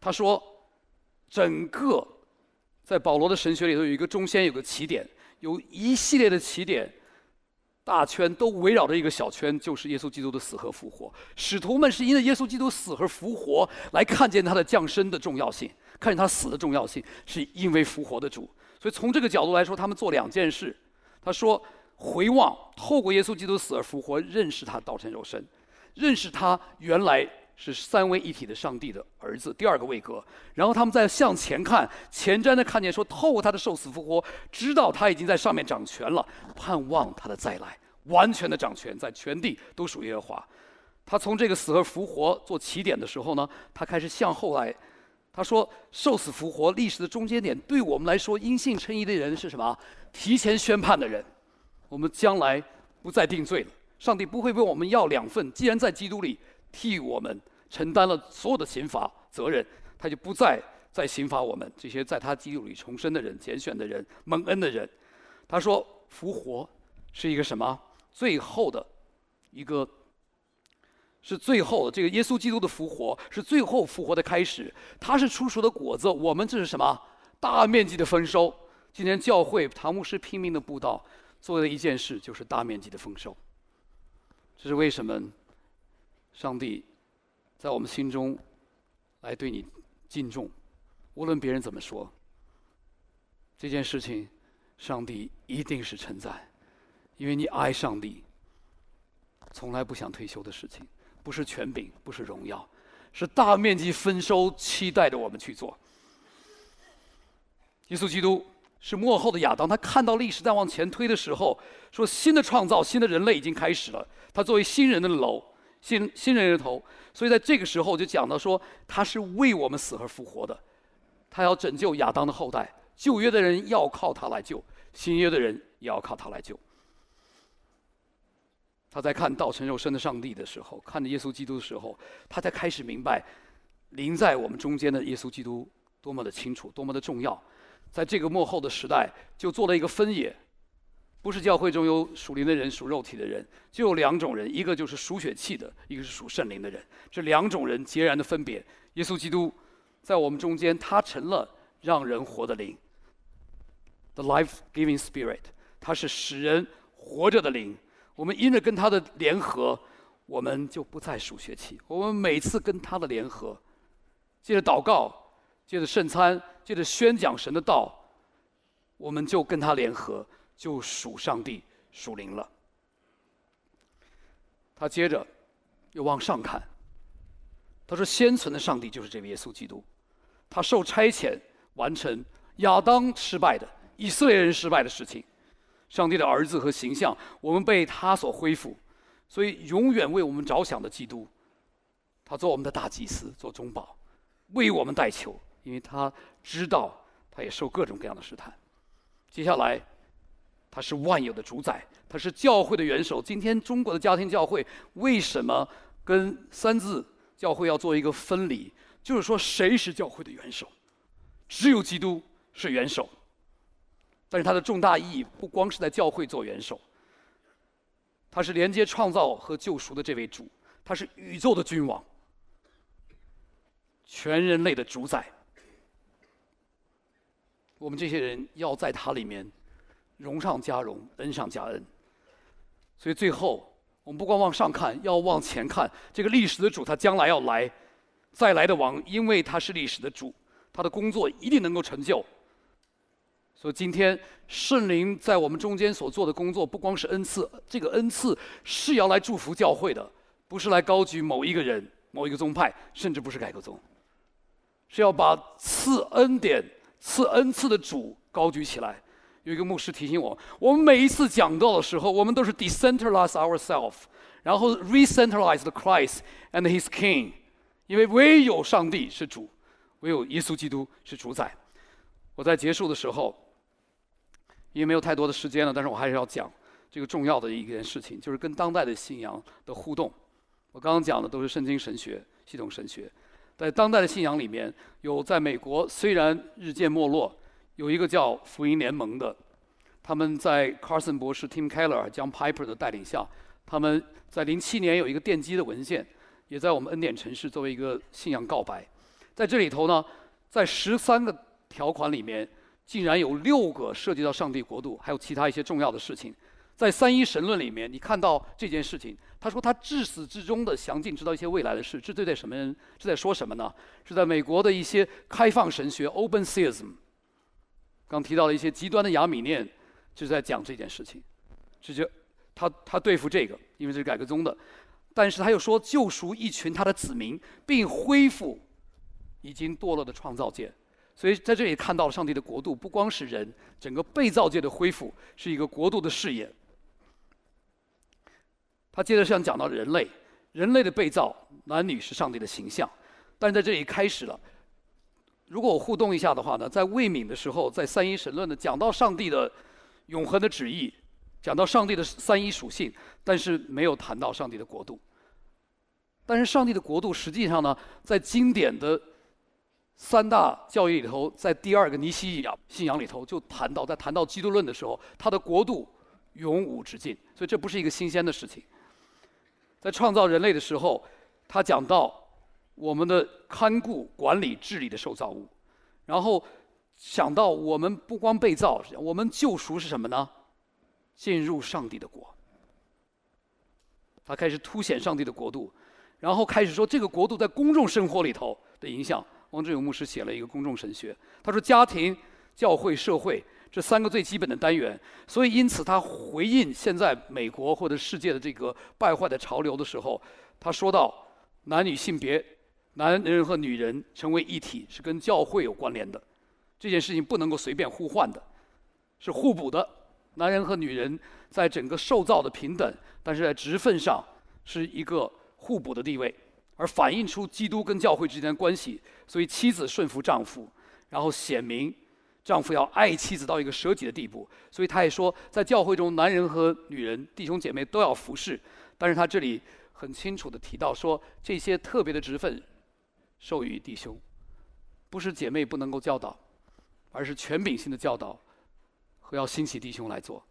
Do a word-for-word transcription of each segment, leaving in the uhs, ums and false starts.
他说，整个在保罗的神学里头有一个中间有个起点，有一系列的起点，大圈都围绕着一个小圈，就是耶稣基督的死和复活。使徒们是因为耶稣基督死和复活来看见他的降生的重要性，看见他死的重要性，是因为复活的主。所以从这个角度来说，他们做两件事。他说，回望，透过耶稣基督死而复活，认识他道成肉身，认识他原来是三位一体的上帝的儿子，第二个位格。然后他们再向前看，前瞻的看见说，透过他的受死复活，知道他已经在上面掌权了，盼望他的再来，完全的掌权，在全地都属耶和华。他从这个死和复活做起点的时候呢，他开始向后来。他说，受死复活历史的中间点，对我们来说，因信称义的人是什么？提前宣判的人，我们将来不再定罪了。上帝不会为我们要两份，既然在基督里替我们承担了所有的刑罚责任，他就不再再刑罚我们这些在他基督里重生的人、拣选的人、蒙恩的人。他说，复活是一个什么？最后的一个。是最后的这个耶稣基督的复活，是最后复活的开始。他是出熟的果子，我们这是什么？大面积的丰收。今天教会唐牧师拼命的布道，做的一件事就是大面积的丰收。这是为什么？上帝在我们心中来对你敬重，无论别人怎么说，这件事情，上帝一定是称赞，因为你爱上帝，从来不想退休的事情。不是权柄，不是荣耀，是大面积丰收，期待着我们去做。耶稣基督是末后的亚当，他看到历史在往前推的时候，说新的创造、新的人类已经开始了。他作为新人的楼、新新人的头，所以在这个时候就讲到说，他是为我们死而复活的，他要拯救亚当的后代。旧约的人要靠他来救，新约的人也要靠他来救。他在看道成肉身的上帝的时候，看着耶稣基督的时候，他才开始明白，临在我们中间的耶稣基督多么的清楚，多么的重要。在这个末后的时代，就做了一个分野，不是教会中有属灵的人、属肉体的人，就有两种人，一个就是属血气的，一个是属圣灵的人。这两种人截然的分别。耶稣基督在我们中间，他成了让人活的灵 ，the life-giving spirit， 他是使人活着的灵。我们因着跟他的联合，我们就不再属血气。我们每次跟他的联合，借着祷告，借着圣餐，借着宣讲神的道，我们就跟他联合，就属上帝、属灵了。他接着又往上看，他说：“先存的上帝就是这位耶稣基督，他受差遣完成亚当失败的、以色列人失败的事情。”上帝的儿子和形象，我们被他所恢复，所以永远为我们着想的基督，他做我们的大祭司，做中保，为我们代求，因为他知道他也受各种各样的试探。接下来，他是万有的主宰，他是教会的元首。今天中国的家庭教会为什么跟三字教会要做一个分离？就是说，谁是教会的元首？只有基督是元首。但是它的重大意义不光是在教会做元首，他是连接创造和救赎的这位主，他是宇宙的君王，全人类的主宰。我们这些人要在他里面荣上加荣，恩上加恩。所以最后我们不光往上看，要往前看，这个历史的主他将来要来，再来的王，因为他是历史的主，他的工作一定能够成就。所以今天圣灵在我们中间所做的工作，不光是恩赐，这个恩赐是要来祝福教会的，不是来高举某一个人、某一个宗派，甚至不是改革宗，是要把赐恩典、赐恩赐的主高举起来。有一个牧师提醒我，我们每一次讲道的时候，我们都是 decentralize ourselves， 然后 recentralize the Christ and His King， 因为唯有上帝是主，唯有耶稣基督是主宰。我在结束的时候，因为没有太多的时间了，但是我还是要讲这个重要的一件事情，就是跟当代的信仰的互动。我刚刚讲的都是圣经神学、系统神学，在当代的信仰里面，有在美国虽然日渐没落，有一个叫福音联盟的，他们在 Carson 博士、Tim Keller、John Piper 的带领下，他们在零七年有一个奠基的文献，也在我们恩典城市作为一个信仰告白。 在这里头呢，在十三个条款里面，竟然有六个涉及到上帝国度，还有其他一些重要的事情。在三一神论里面，你看到这件事情，他说他至始至终的详尽知道一些未来的事，这对待什么人？是在说什么呢？是在美国的一些开放神学 （open theism）。刚提到的一些极端的亚米念，就是在讲这件事情。这就他他对付这个，因为这是改革宗的，但是他又说救赎一群他的子民，并恢复已经堕落的创造界。所以在这里看到了上帝的国度，不光是人，整个被造界的恢复是一个国度的视野。他接着想讲到人类，人类的被造，男女是上帝的形象，但是在这里开始了。如果我互动一下的话呢，在魏敏的时候，在三一神论呢讲到上帝的永恒的旨意，讲到上帝的三一属性，但是没有谈到上帝的国度。但是上帝的国度实际上呢，在经典的三大教义里头，在第二个尼西亚信仰里头就谈到，在谈到基督论的时候，他的国度永无止境，所以这不是一个新鲜的事情。在创造人类的时候，他讲到我们的看顾、管理、治理的受造物，然后想到我们不光被造，我们救赎是什么呢？进入上帝的国。他开始凸显上帝的国度，然后开始说这个国度在公众生活里头的影响。王志勇牧师写了一个公众神学，他说家庭、教会、社会这三个最基本的单元，所以因此他回应现在美国或者世界的这个败坏的潮流的时候，他说到男女性别，男人和女人成为一体是跟教会有关联的，这件事情不能够随便互换的，是互补的。男人和女人在整个受造的平等，但是在职分上是一个互补的地位，而反映出基督跟教会之间的关系。所以妻子顺服丈夫，然后显明丈夫要爱妻子到一个舍己的地步。所以他也说，在教会中，男人和女人、弟兄姐妹都要服侍。但是他这里很清楚地提到说，这些特别的职分授予弟兄，不是姐妹不能够教导，而是权柄性的教导和要兴起弟兄来做。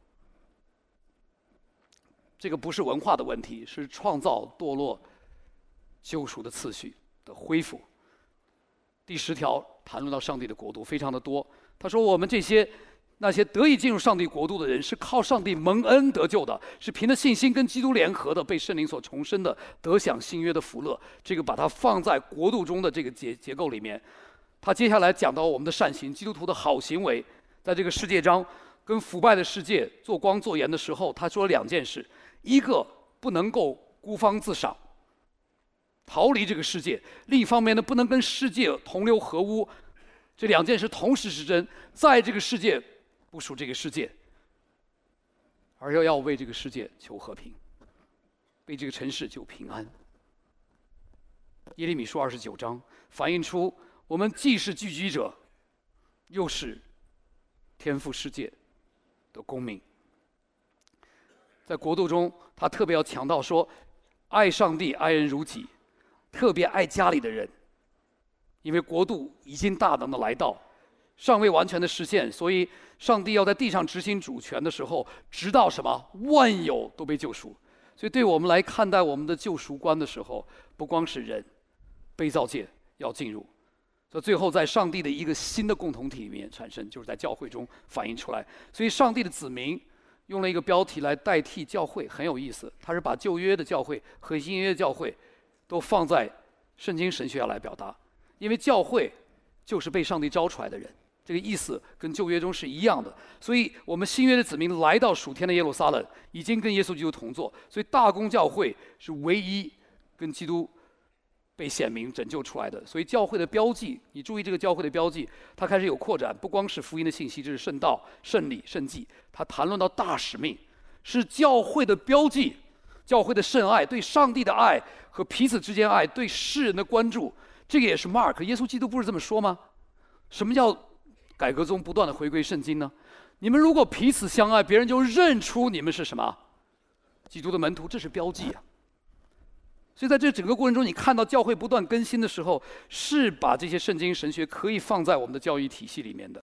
这个不是文化的问题，是创造、堕落、救赎的次序的恢复。第十条谈论到上帝的国度非常的多，他说我们这些那些得以进入上帝国度的人，是靠上帝蒙恩得救的，是凭着信心跟基督联合的，被圣灵所重生的，得享新约的福乐。这个把它放在国度中的这个结结构里面。他接下来讲到我们的善行，基督徒的好行为，在这个世界中跟腐败的世界做光做盐的时候，他说两件事：一个不能够孤芳自赏，逃离这个世界；另一方面呢，不能跟世界同流合污。这两件事同时是真，在这个世界不属这个世界，而要要为这个世界求和平，为这个城市求平安。耶利米书二十九章反映出我们既是聚居者，又是天父世界的公民。在国度中，他特别要强调说，爱上帝，爱人如己，特别爱家里的人，因为国度已经大胆的来到，尚未完全的实现，所以上帝要在地上执行主权的时候，直到什么万有都被救赎。所以对我们来看待我们的救赎观的时候，不光是人，被造界要进入，所以最后在上帝的一个新的共同体里面产生，就是在教会中反映出来。所以上帝的子民用了一个标题来代替教会，很有意思，他是把旧约的教会和新约的教会都放在圣经神学上来表达，因为教会就是被上帝招出来的人，这个意思跟旧约中是一样的。所以我们新约的子民来到属天的耶路撒冷，已经跟耶稣基督同坐，所以大公教会是唯一跟基督被显明拯救出来的。所以教会的标记，你注意这个教会的标记，它开始有扩展，不光是福音的信息，这是圣道、圣礼、圣祭，它谈论到大使命，是教会的标记，教会的圣爱，对上帝的爱和彼此之间爱，对世人的关注，这个也是 Mark 耶稣基督不是这么说吗？什么叫改革宗不断的回归圣经呢？你们如果彼此相爱，别人就认出你们是什么基督的门徒，这是标记啊。所以在这整个过程中，你看到教会不断更新的时候，是把这些圣经神学可以放在我们的教育体系里面的。